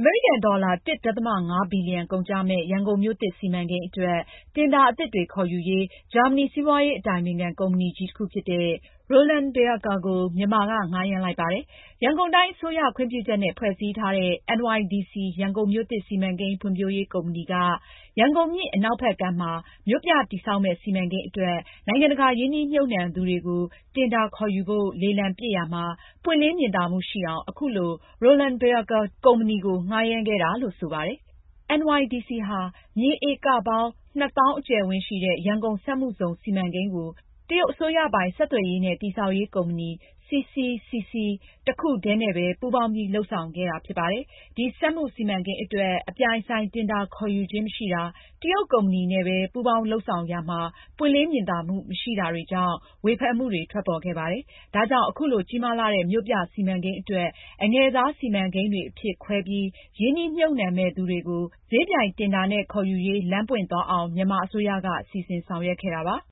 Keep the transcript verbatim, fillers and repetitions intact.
အမေရိကန်ဒေါ်လာ တစ် ဒသမ ငါး ဘီလီယံကုန်ကျမယ့် ရန်ကုန်မြို့သစ်စီမံကိန်းအတွက် တင်ဒါအသစ်တွေခေါ်ယူရေး ဂျာမနီစီးပွားရေးအတိုင်ပင်ခံကုမ္ပဏီကြီးတခုဖြစ်တဲ့ Roland Berger ကို မြန်မာက ငှားရမ်းလိုက်ပါတယ်။ ရန်ကုန်တိုင်းအစိုးရခွင့်ပြုချက်နဲ့ ဖွဲ့စည်းထားတဲ့ အန် ဝိုင် ဒီ စီ ရန်ကုန်မြို့သစ်စီမံကိန်းဖွံဖြိုးရေးကုမ္ပဏီက ရန်ကုန်မြစ်အနောက်ဘက်ကမ်းမှာ မြို့ပြတည်ဆောက်မယ့် စီမံကိန်းအတွက် နိုင်ငံတကာရင်းနှီးမြှုပ်နှံသူတွေကို တင်ဒါခေါ်ယူဖို့ လေလံပစ်ရာမှာ ပွင့်လင်းမြင်သာမှုရှိအောင် အခုလို Roland Berger ကုမ္ပဏီကို ငှားရမ်းခဲ့တာလို့ ဆိုပါတယ်။ အန် ဝိုင် ဒီ စီ ဟာ မြေဧကပေါင်း နှစ်သောင်းအကျယ်အဝန်းရှိတဲ့ ရန်ကုန်စက်မှုဇုန်စီမံကိန်းကို တရုတ်အစိုးရပိုင် ဆက်သွယ်ရေးနဲ့ တည်ဆောက်ရေးကုမ္ပဏီ စီ စီ စီ စီ တခုတည်းနဲ့ပဲ ပူးပေါင်းပြီး လုပ်ဆောင်ခဲ့တာဖြစ်ပါတယ်။ ဒီစက်မှုစီမံကိန်းအတွက် အပြိုင်အဆိုင် တင်ဒါခေါ်ယူခြင်းမရှိတာ၊ တရုတ်ကုမ္ပဏီနဲ့ပဲ ပူးပေါင်းလုပ်ဆောင်ရာမှာ ပွင့်လင်းမြင်သာမှုမရှိတာတွေကြောင့် ဝေဖန်မှုတွေထွက်ပေါ်ခဲ့ပါတယ်။ ဒါကြောင့် အခုလို ကြီးမားလှတဲ့ မြို့ပြစီမံကိန်းအတွက် အငယ်စားစီမံကိန်းတွေအဖြစ်ခွဲပြီး ရင်းနှီးမြှုပ်နှံမယ့်သူတွေကို ဈေးပြိုင်တင်ဒါနဲ့ ခေါ်ယူရေး လမ်းပွင့်သွားအောင် မြန်မာအစိုးရက စီစဉ်ဆောင်ရွက်ခဲ့တာပါ။